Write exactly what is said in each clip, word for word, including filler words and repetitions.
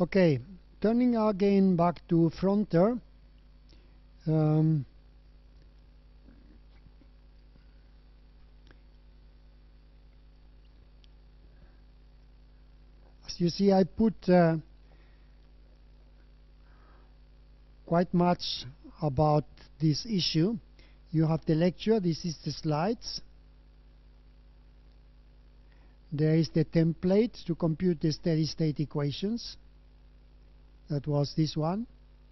Okay, turning again back to Fronter. Um, as you see, I put uh, quite much about this issue. You have the lecture, this is the slides. There is the template to compute the steady state equations. That was this one.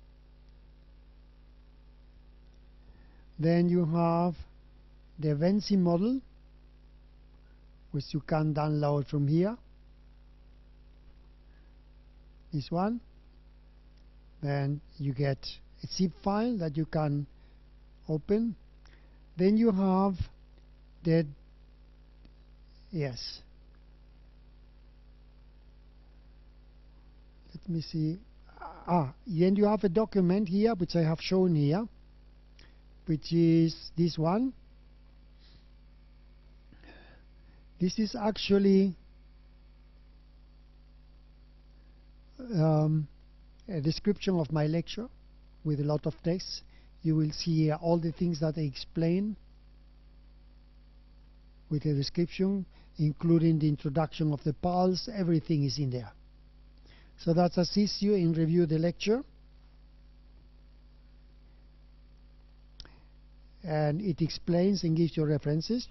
Then you have the Vensim model, which you can download from here. This one. Then you get a zip file that you can open. Then you have the, yes, let me see, ah, then you have a document here which I have shown here, which is this one. This is actually um, a description of my lecture with a lot of text. You will see uh, all the things that I explain with a description, including the introduction of the pulse. Everything is in there. So that assists you in review the lecture. And it explains and gives you references.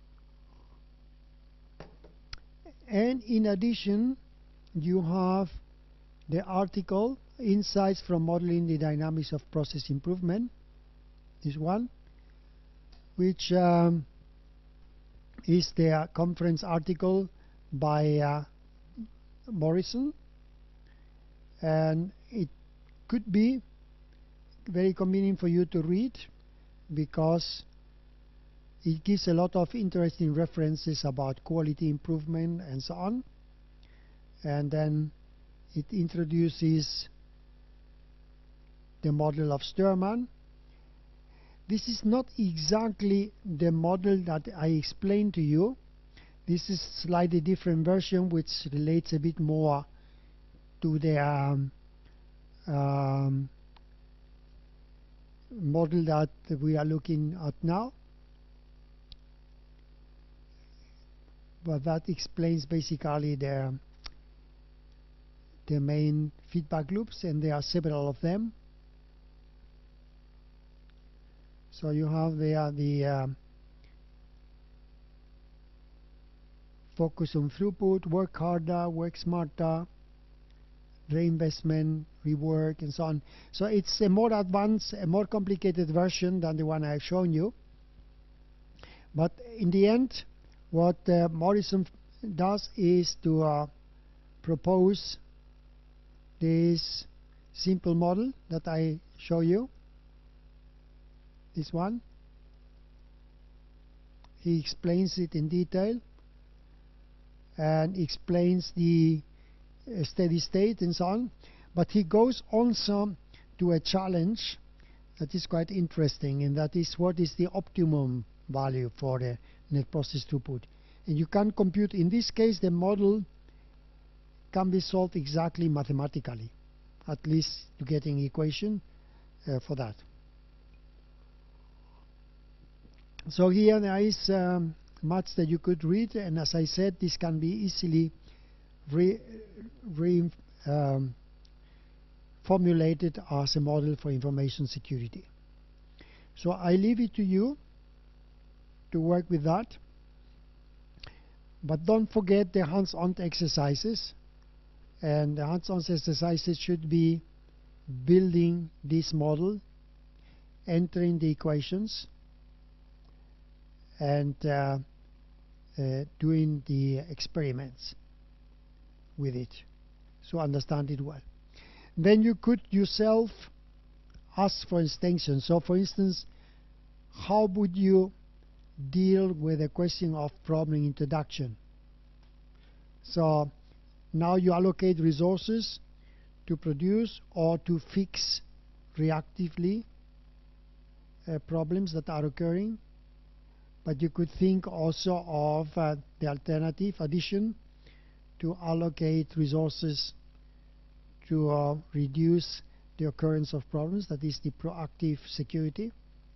And in addition, you have the article, Insights from Modeling the Dynamics of Process Improvement, this one, which um, is the uh, conference article by uh, Morrison. And it could be very convenient for you to read because it gives a lot of interesting references about quality improvement and so on. And then it introduces the model of Sturman. This is not exactly the model that I explained to you. This is a slightly different version which relates a bit more to the um, um, model that we are looking at now. But that explains basically the, the main feedback loops, and there are several of them. So you have there the uh, focus on throughput, work harder, work smarter, reinvestment, rework, and so on. So it's a more advanced, a more complicated version than the one I've shown you. But in the end, what uh, Morrison does is to uh, propose this simple model that I show you. This one. He explains it in detail and explains the uh, steady state and so on. But he goes also to a challenge that is quite interesting, and that is what is the optimum value for the net process throughput. And you can compute, in this case, the model can be solved exactly mathematically. At least you get an equation uh, for that. So here there is um, much that you could read, and as I said, this can be easily re, re um, formulated as a model for information security. So I leave it to you to work with that, but don't forget the hands-on exercises, and the hands-on exercises should be building this model, entering the equations, and uh, uh, doing the experiments with it, so understand it well. Then you could yourself ask for extensions. So for instance, how would you deal with the question of problem introduction? So now you allocate resources to produce or to fix reactively uh, problems that are occurring. But you could think also of uh, the alternative addition, to allocate resources to uh, reduce the occurrence of problems, that is the proactive security.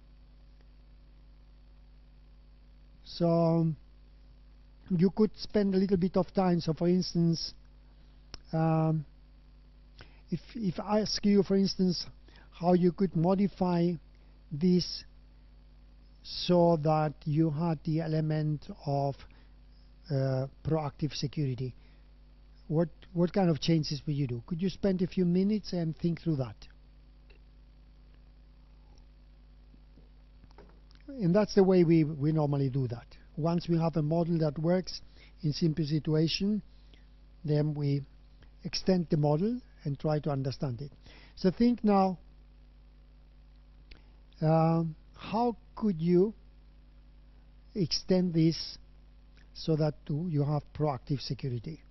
So um, you could spend a little bit of time. So for instance, um, if, if I ask you, for instance, how you could modify this so that you had the element of uh, proactive security, what what kind of changes would you do? Could you spend a few minutes and think through that? And that's the way we, we normally do that. Once we have a model that works in simple situation, then we extend the model and try to understand it. So think now, um, how could you extend this so that to, you have proactive security?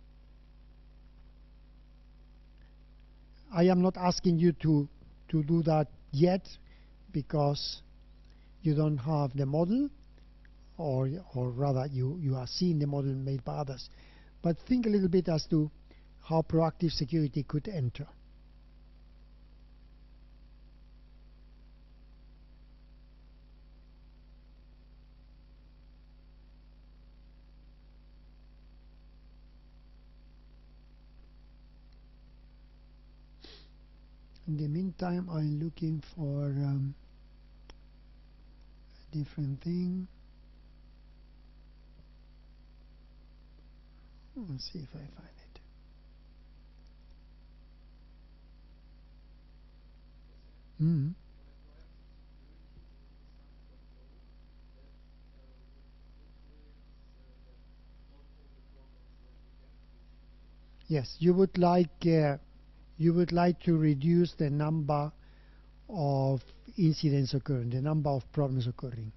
I am not asking you to, to do that yet, because you don't have the model, or, or rather you, you are seeing the model made by others. But think a little bit as to how proactive security could enter. In the meantime, I'm looking for um, a different thing. Let's see if I find it. Mm. Yes, you would like uh, you would like to reduce the number of incidents occurring, the number of problems occurring.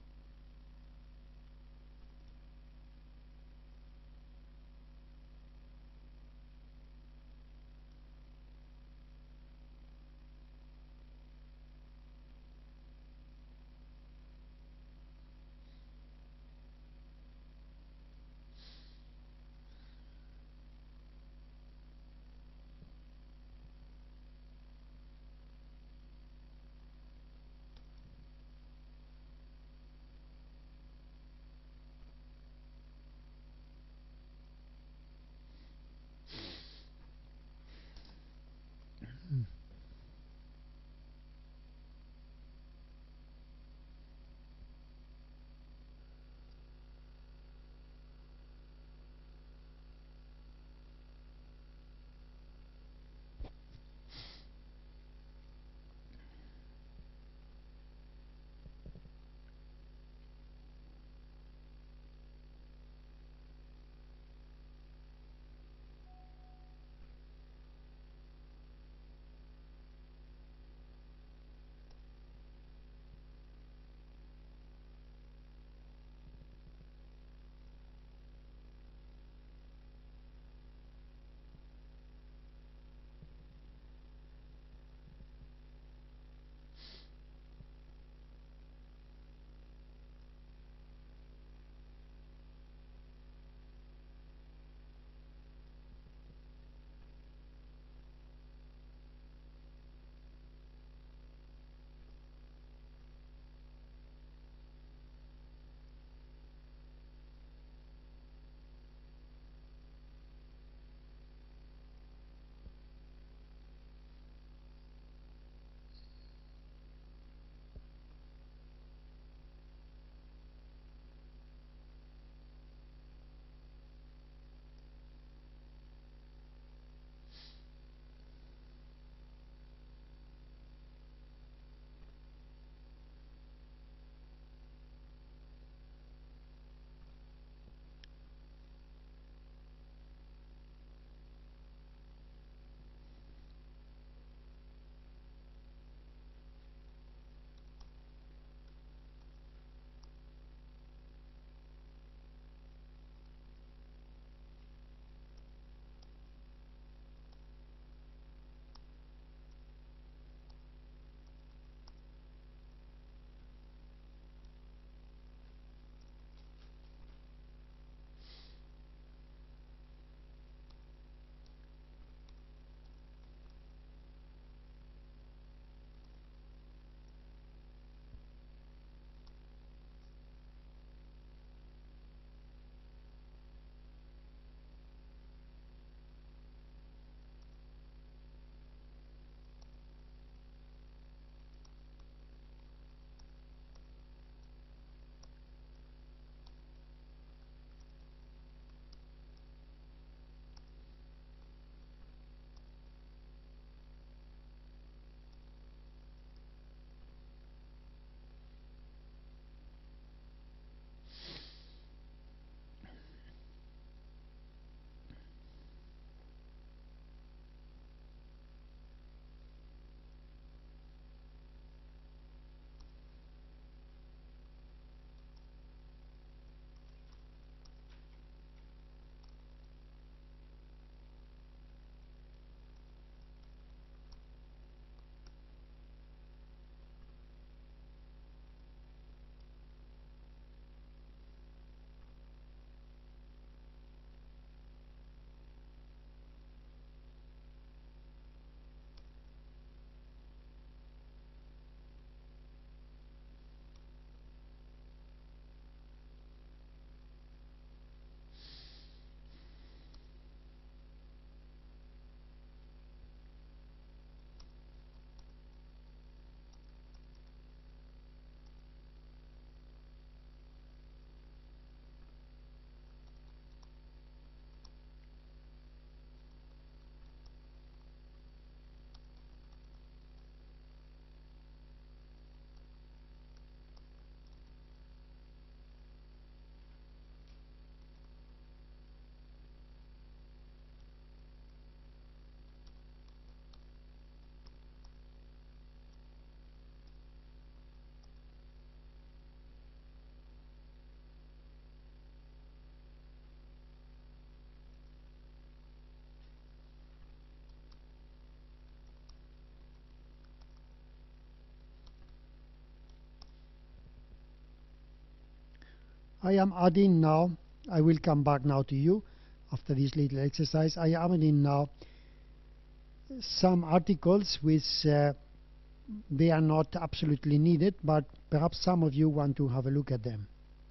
I am adding now, I will come back now to you after this little exercise. I am adding now some articles which uh, they are not absolutely needed, but perhaps some of you want to have a look at them.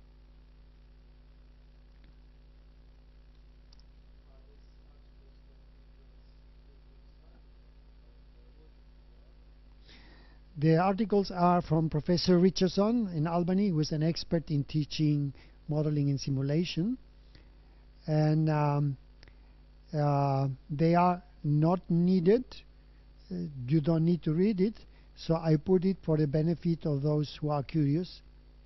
The articles are from Professor Richardson in Albany, who is an expert in teaching modeling and simulation. And um, uh, they are not needed. Uh, you don't need to read it. So I put it for the benefit of those who are curious.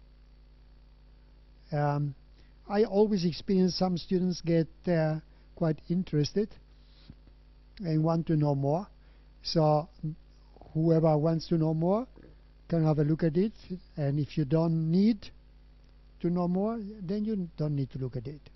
Um, I always experience some students get uh, quite interested and want to know more. So whoever wants to know more can have a look at it, and if you don't need to know more, then you don't need to look at it.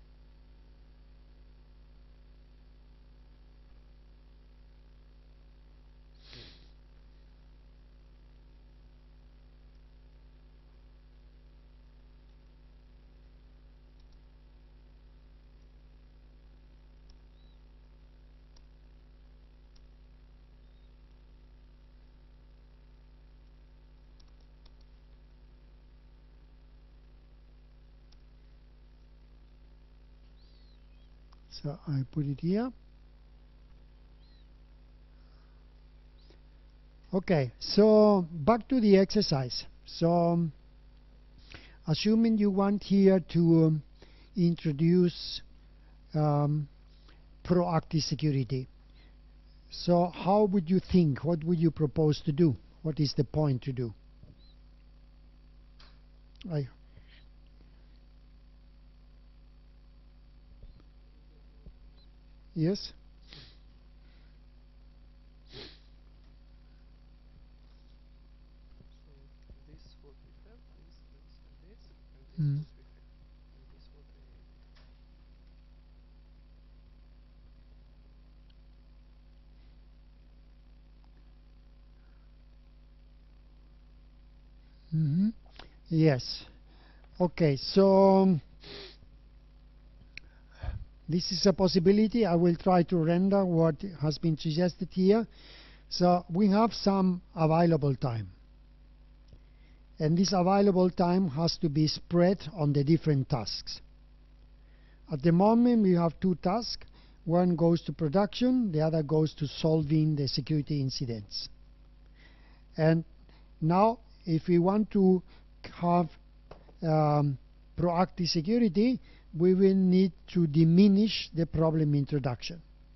So I put it here. Okay, so back to the exercise. So um, assuming you want here to um, introduce um, proactive security. So how would you think? What would you propose to do? What is the point to do? I Yes? Mm. Mm-hmm. Yes. Okay, so um, this is a possibility. I will try to render what has been suggested here. So we have some available time. And this available time has to be spread on the different tasks. At the moment we have two tasks. One goes to production, the other goes to solving the security incidents. And now if we want to have um, proactive security, we will need to diminish the problem introduction.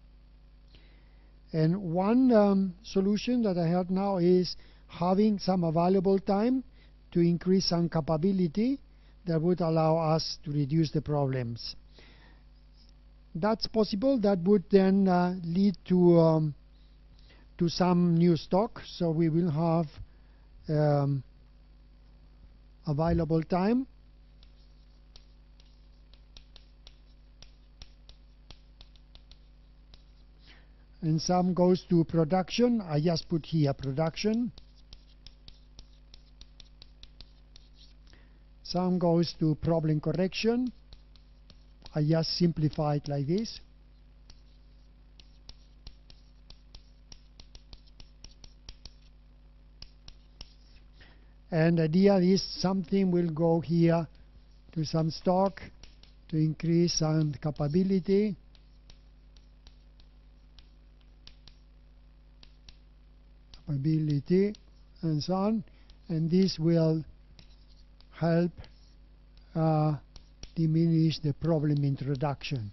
And one um, solution that I have now is having some available time to increase some capability that would allow us to reduce the problems. That's possible. That would then uh, lead to um, to some new stock. So we will have um, available time. And some goes to production. I just put here production. Some goes to problem correction. I just simplify it like this. And the idea is something will go here to some stock to increase some capability. Capability and so on. And this will help uh, diminish the problem introduction,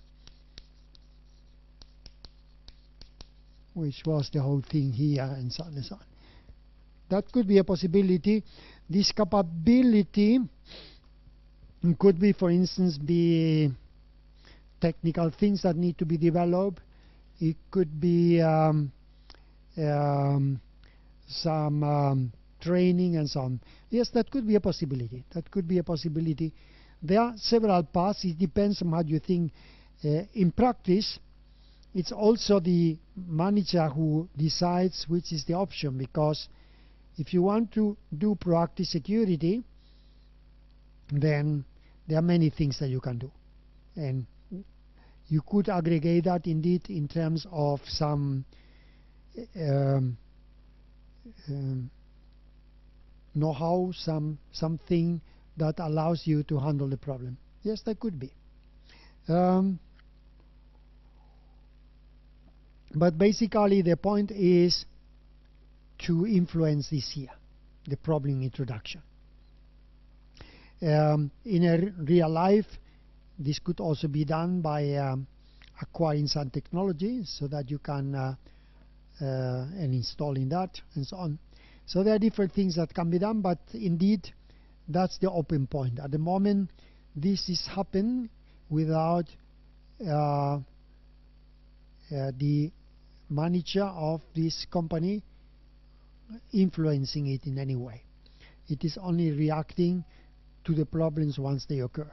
which was the whole thing here, and so on and so on. That could be a possibility. This capability could be, for instance, be technical things that need to be developed. It could be um, um, some um, training and so on. Yes, that could be a possibility. That could be a possibility. There are several paths. It depends on how you think. Uh, in practice, it's also the manager who decides which is the option, because if you want to do proactive security, then there are many things that you can do, and you could aggregate that indeed in terms of some um, um, know-how, some something that allows you to handle the problem. Yes, that could be. Um, but basically the point is to influence this here, the problem introduction. Um, in a real life, this could also be done by um, acquiring some technology so that you can uh, uh, and installing that and so on. So there are different things that can be done, but indeed that's the open point. At the moment, this is happening without uh, uh, the manager of this company influencing it in any way. It is only reacting to the problems once they occur.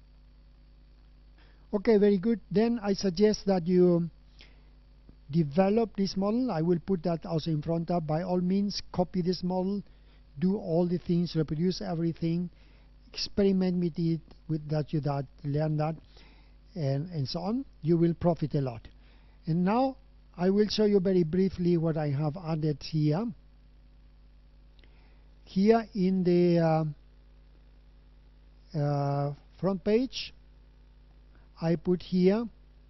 Okay, very good. Then I suggest that you develop this model. I will put that also in front of. By all means, copy this model, do all the things, reproduce everything, experiment with it, with that you that learn that, and, and so on. You will profit a lot. And now I will show you very briefly what I have added here. Here in the uh, uh, front page, I put here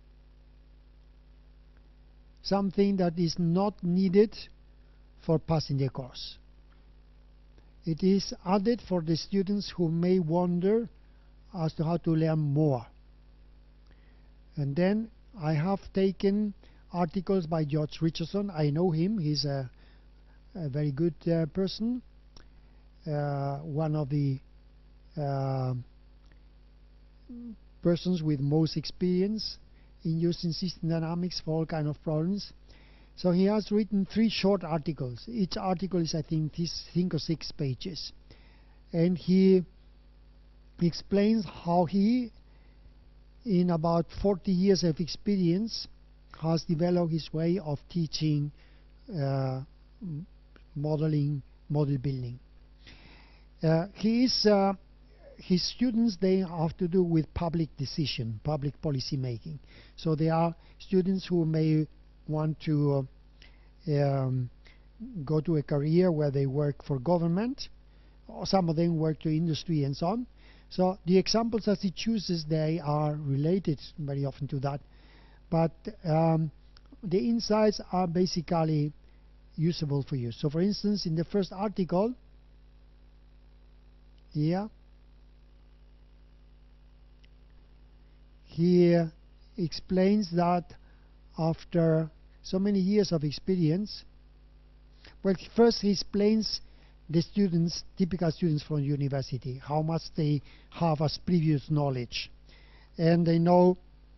something that is not needed for passing the course. It is added for the students who may wonder as to how to learn more. And then I have taken articles by George Richardson. I know him. He's a, a very good uh, person, uh, one of the uh, persons with most experience in using system dynamics for all kinds of problems. So he has written three short articles. Each article is, I think, this think or six pages, and he explains how he, in about forty years of experience, has developed his way of teaching uh, modeling, model building. Uh, he is uh, his students, they have to do with public decision, public policy making. So they are students who may want to uh, um, go to a career where they work for government, or some of them work to industry and so on. So the examples that he chooses, they are related very often to that. But um, the insights are basically usable for you. So for instance, in the first article, here, he explains that after so many years of experience, well, first he explains the students, typical students from university, how much they have as previous knowledge. And they know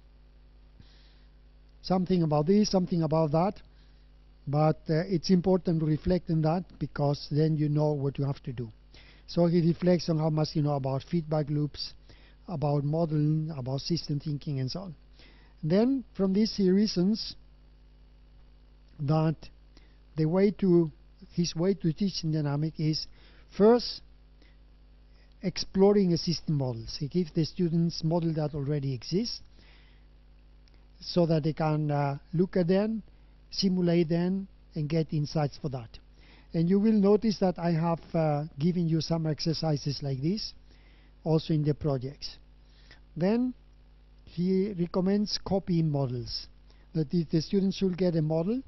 something about this, something about that, but uh, it's important to reflect on that, because then you know what you have to do. So he reflects on how much you know about feedback loops, about modeling, about system thinking, and so on. Then from this he reasons that the way to his way to teach in dynamic is first exploring a system models. He gives the students model that already exists, so that they can uh, look at them, simulate them, and get insights for that. And you will notice that I have uh, given you some exercises like this also in the projects. Then he recommends copying models, that if the students should get a model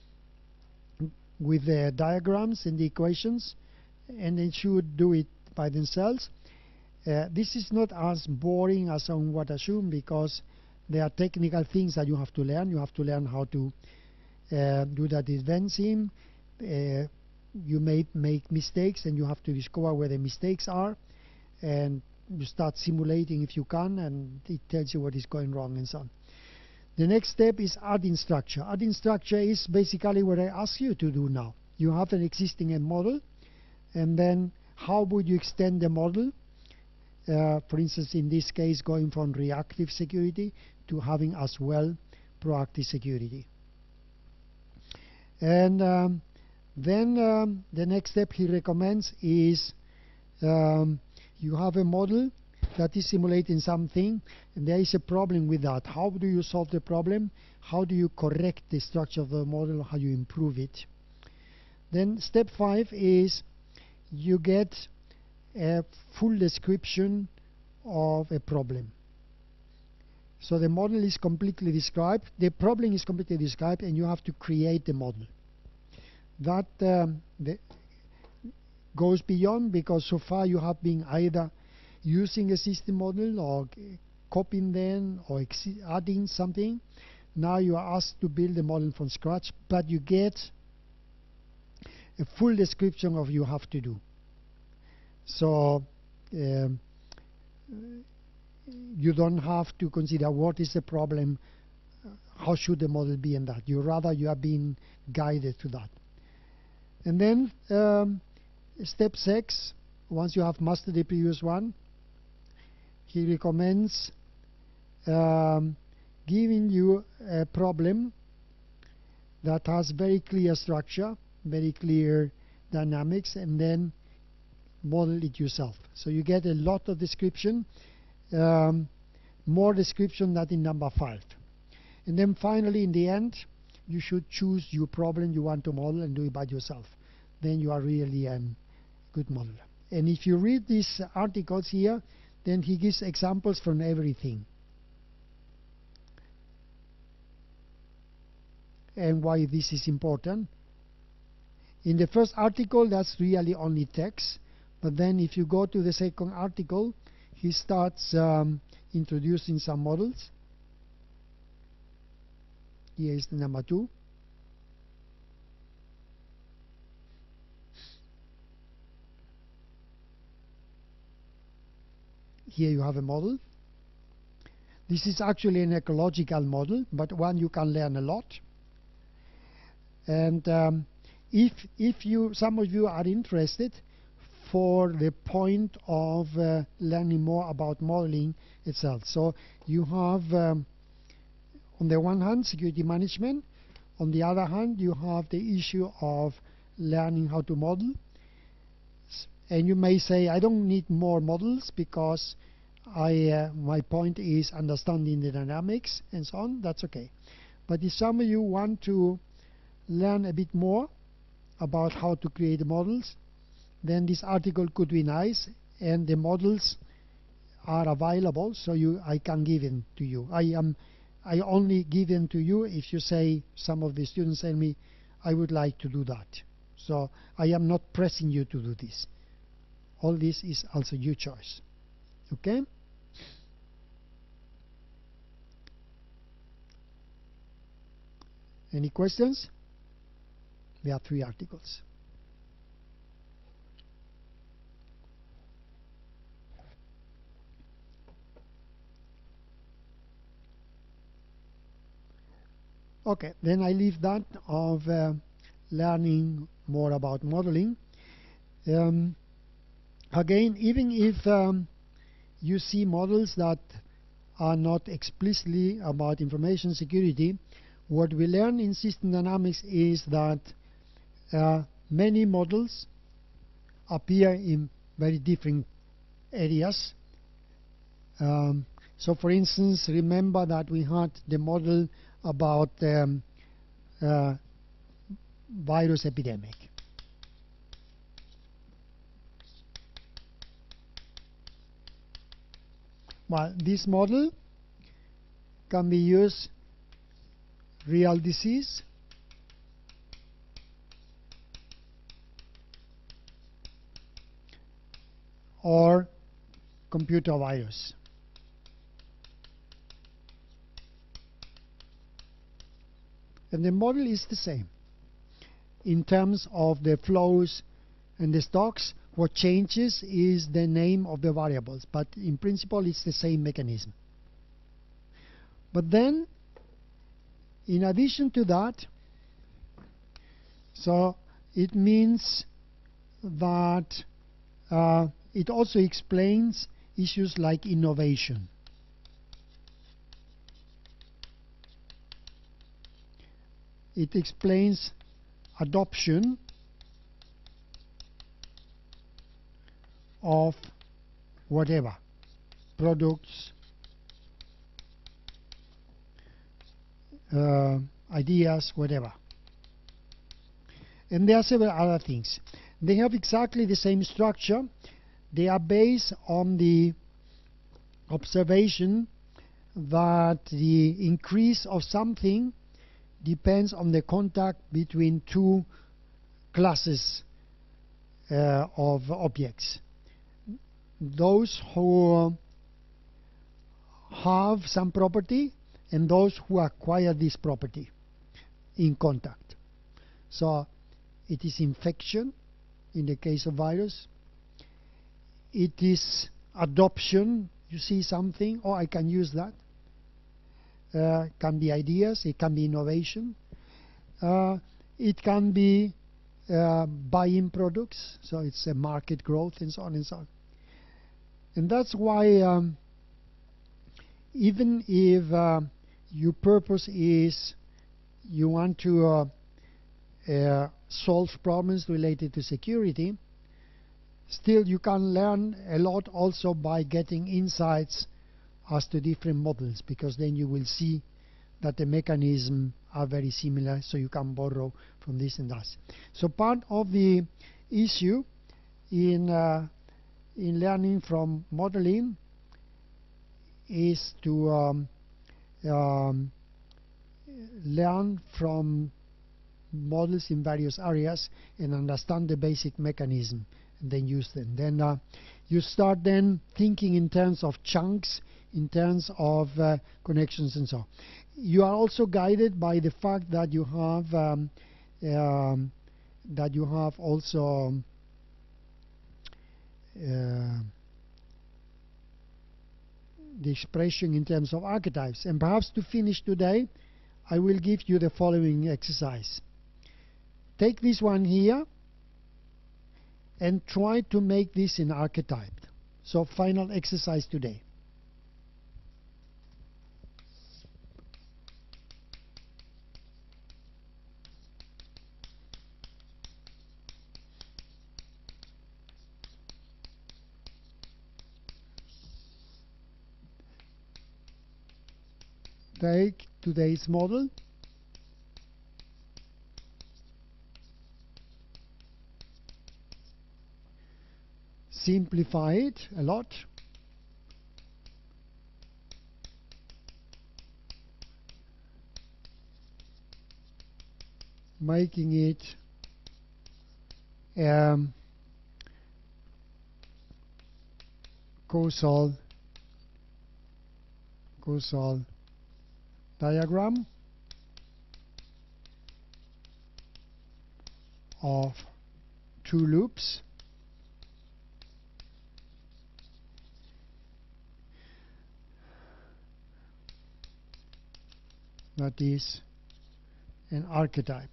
with the diagrams and the equations, and they should do it by themselves. Uh, this is not as boring as on what assume, because there are technical things that you have to learn. You have to learn how to uh, do that event sim. Uh, you may make mistakes, and you have to discover where the mistakes are, and you start simulating if you can, and it tells you what is going wrong and so on. The next step is adding structure. Adding structure is basically what I ask you to do now. You have an existing model, and then how would you extend the model? Uh, for instance, in this case, going from reactive security to having as well proactive security. And um, then um, the next step he recommends is um, you have a model that is simulating something, and there is a problem with that. How do you solve the problem? How do you correct the structure of the model? How do you improve it? Then step five is you get a full description of a problem. So the model is completely described, the problem is completely described, and you have to create the model. That um, the goes beyond, because so far you have been either using a system model or copying them or adding something. Now you are asked to build a model from scratch, but you get a full description of what you have to do. So um, you don't have to consider what is the problem, how should the model be, and that. You rather you are being guided to that. And then um, step six, once you have mastered the previous one, he recommends um, giving you a problem that has very clear structure, very clear dynamics, and then model it yourself. So you get a lot of description, um, more description than in number five. And then finally, in the end, you should choose your problem you want to model and do it by yourself. Then you are really a good modeler. And if you read these articles here, then he gives examples from everything. And why this is important. In the first article, that's really only text. But then if you go to the second article, he starts um, introducing some models. Here is the number two. Here you have a model. This is actually an ecological model, but one you can learn a lot. And um, if if you some of you are interested for the point of uh, learning more about modeling itself, so you have um, on the one hand security management, on the other hand you have the issue of learning how to model. And you may say, I don't need more models because I, uh, my point is understanding the dynamics and so on. That's okay. But if some of you want to learn a bit more about how to create models, then this article could be nice, and the models are available, so you, I can give them to you. I am, I only give them to you if you say, some of the students tell me, I would like to do that. So I am not pressing you to do this. All this is also your choice. Okay? Any questions? We have three articles. Okay, then I leave that of uh, learning more about modeling. Um, Again, even if um, you see models that are not explicitly about information security, what we learn in system dynamics is that uh, many models appear in very different areas. Um, so for instance, remember that we had the model about um, uh, virus epidemic. Well, this model can be used real disease, or computer virus. And the model is the same in terms of the flows and the stocks. What changes is the name of the variables, but in principle it's the same mechanism. But then, in addition to that, so it means that uh, it also explains issues like innovation. It explains adoption of whatever. products, uh, ideas, whatever. And there are several other things. They have exactly the same structure. They are based on the observation that the increase of something depends on the contact between two classes uh, of objects. Those who have some property and those who acquire this property in contact. So it is infection in the case of virus. It is adoption. You see something, oh, I can use that. Uh, can be ideas, it can be innovation. Uh, it can be uh, buying products, so it's a market growth and so on and so on. And that's why um, even if uh, your purpose is you want to uh, uh, solve problems related to security, still you can learn a lot also by getting insights as to different models, because then you will see that the mechanisms are very similar, so you can borrow from this and that. So part of the issue in, uh, in learning from modeling is to um, um, learn from models in various areas and understand the basic mechanism and then use them. Then uh, you start then thinking in terms of chunks, in terms of uh, connections and so on. You are also guided by the fact that you have um, um, that you have also uh, the expression in terms of archetypes. And perhaps to finish today, I will give you the following exercise. Take this one here and try to make this an archetype. So final exercise today. Take today's model, simplify it a lot, making it um, causal causal diagram of two loops. That is an archetype.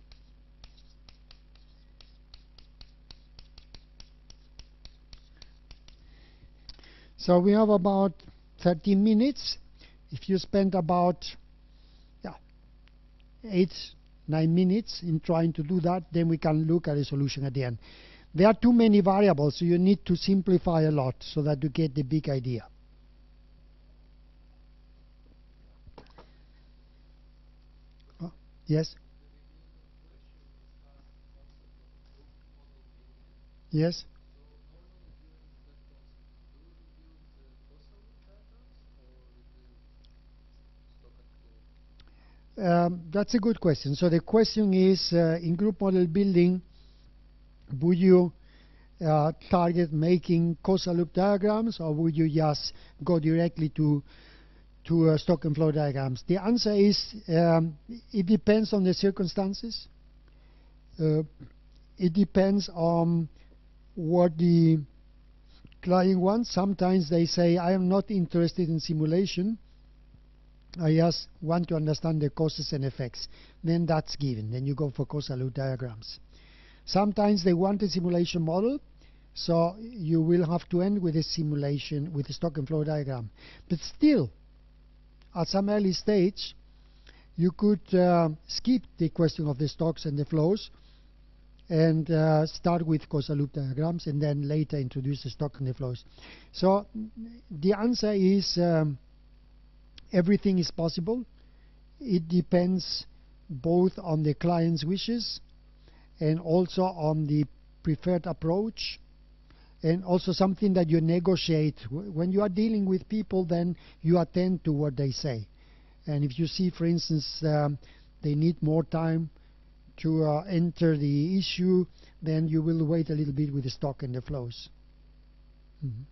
So we have about thirteen minutes. If you spend about yeah, eight, nine minutes in trying to do that, then we can look at a solution at the end. There are too many variables, so you need to simplify a lot so that you get the big idea. Oh, yes? Yes? Um, that's a good question. So the question is, uh, in group model building, would you uh, target making causal loop diagrams, or would you just go directly to to uh, stock and flow diagrams? The answer is um, it depends on the circumstances. Uh, it depends on what the client wants. Sometimes they say, I am not interested in simulation. I just want to understand the causes and effects. Then that's given. Then you go for causal loop diagrams. Sometimes they want a simulation model, so you will have to end with a simulation, with a stock and flow diagram. But still, at some early stage, you could uh, skip the question of the stocks and the flows and uh, start with causal loop diagrams and then later introduce the stock and the flows. So the answer is um, everything is possible. It depends both on the client's wishes and also on the preferred approach, and also something that you negotiate. When you are dealing with people, then you attend to what they say. And if you see, for instance, um, they need more time to uh, enter the issue, then you will wait a little bit with the stock and the flows. Mm-hmm.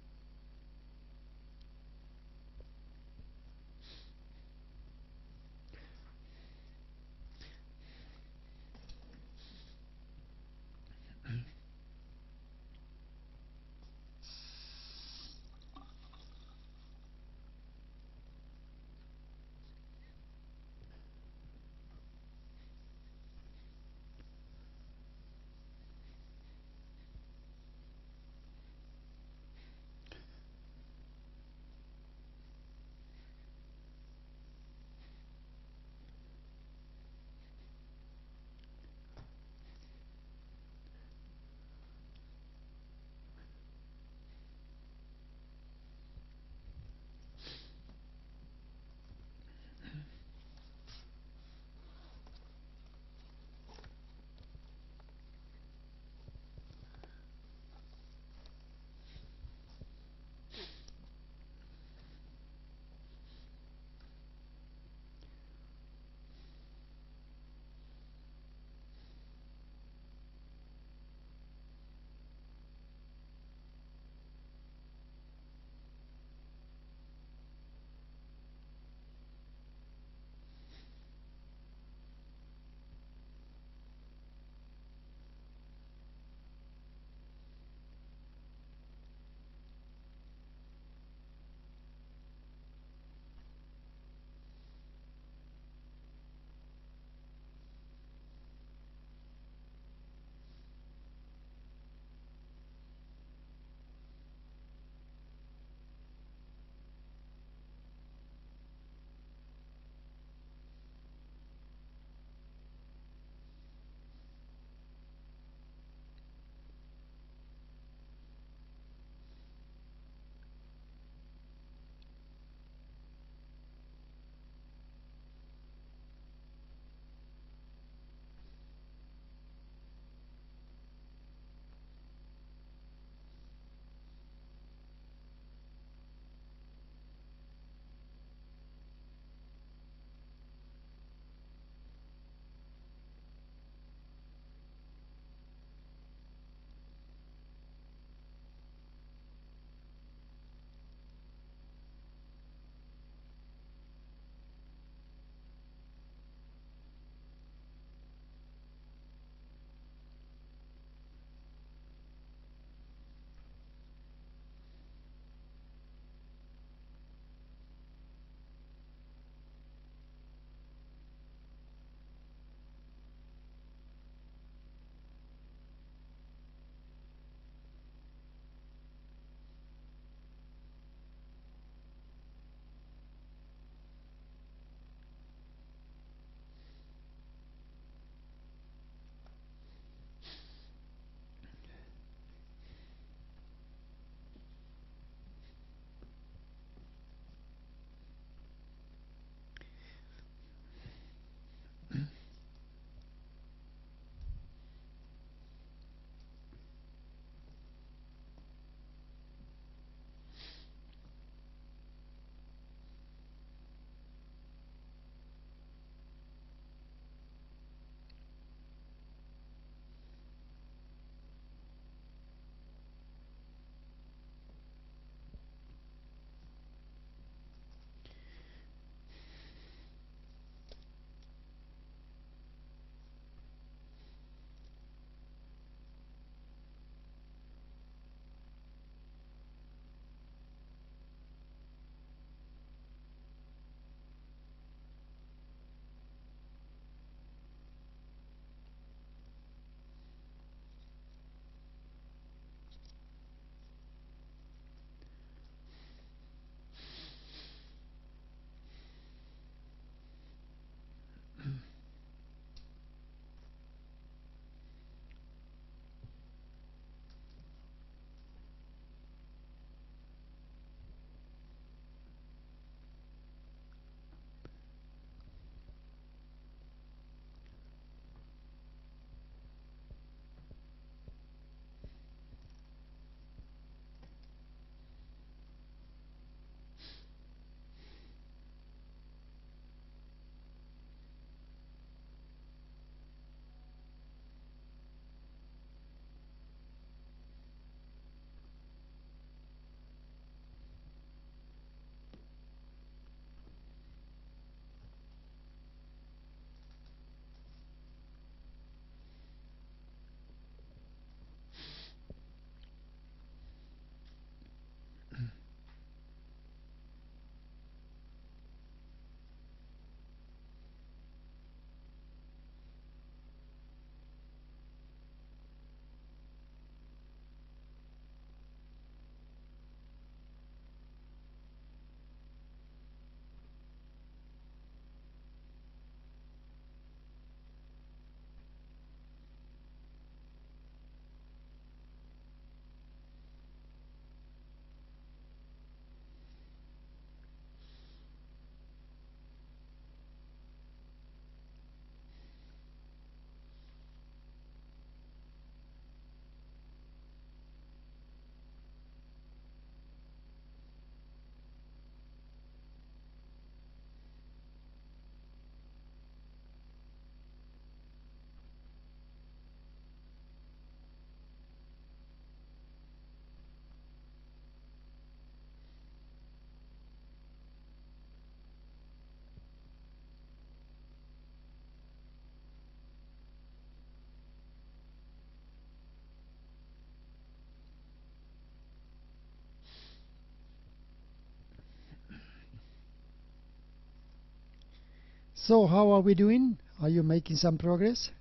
So how are we doing? Are you making some progress?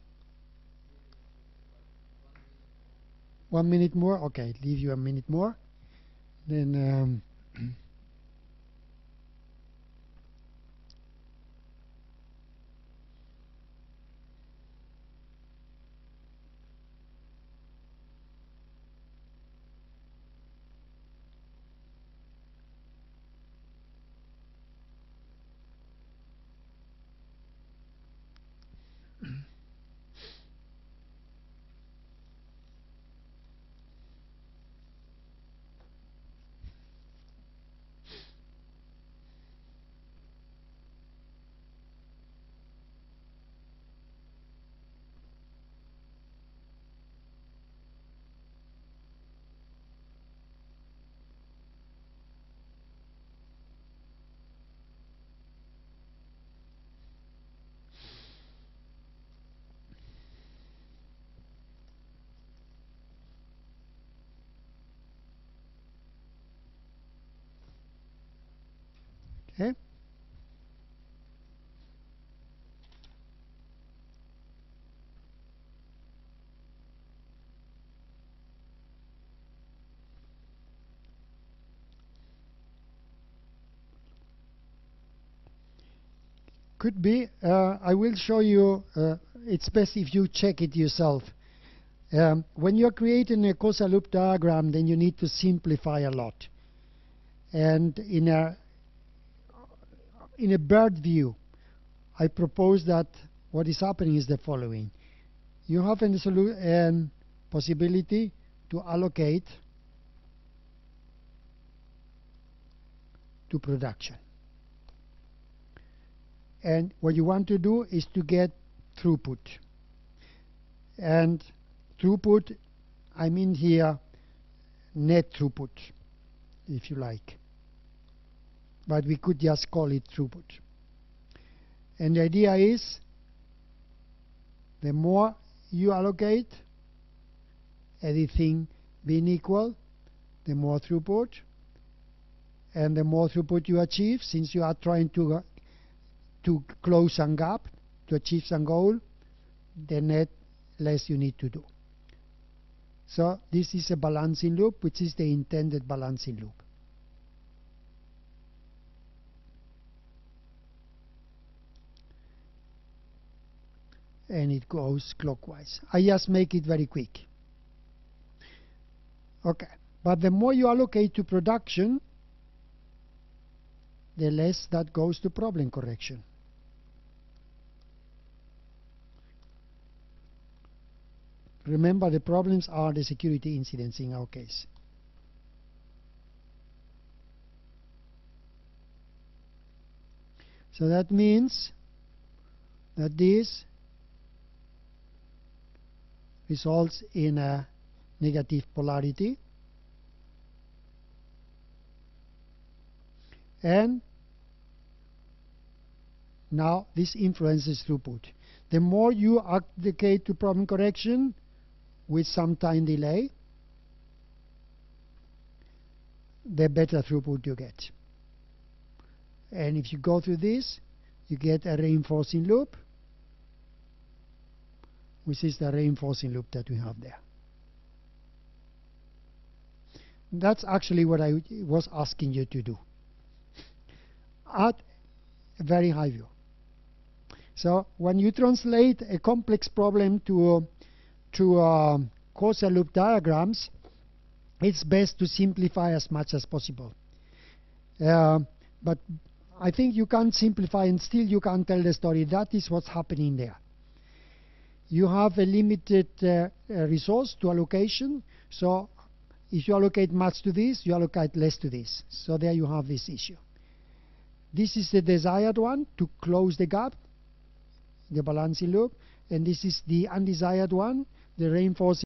One minute more? Okay, leave you a minute more. Then um, okay. Could be. Uh, I will show you. Uh, it's best if you check it yourself. Um, when you're creating a causal loop diagram, then you need to simplify a lot. And in a in a bird view, I propose that what is happening is the following: you have a um, possibility to allocate to production. And what you want to do is to get throughput. And throughput, I mean here net throughput, if you like. But we could just call it throughput. And the idea is, the more you allocate, everything being equal, the more throughput. And the more throughput you achieve, since you are trying to uh, to close some gap, to achieve some goal, the net less you need to do. So this is a balancing loop, which is the intended balancing loop. And it goes clockwise. I just make it very quick. Okay, but the more you allocate to production, the less that goes to problem correction. Remember, the problems are the security incidents in our case. So that means that this results in a negative polarity, and now this influences throughput. The more you allocate to problem correction with some time delay, the better throughput you get. And if you go through this, you get a reinforcing loop, which is the reinforcing loop that we have there. That's actually what I was asking you to do at a very high view. So when you translate a complex problem to to uh, causal loop diagrams, it's best to simplify as much as possible. Uh, but I think you can't simplify and still you can't tell the story. That is what's happening there. You have a limited uh, uh, resource to allocation, so if you allocate much to this, you allocate less to this. So there you have this issue. This is the desired one, to close the gap, the balancing loop, and this is the undesired one, the reinforcing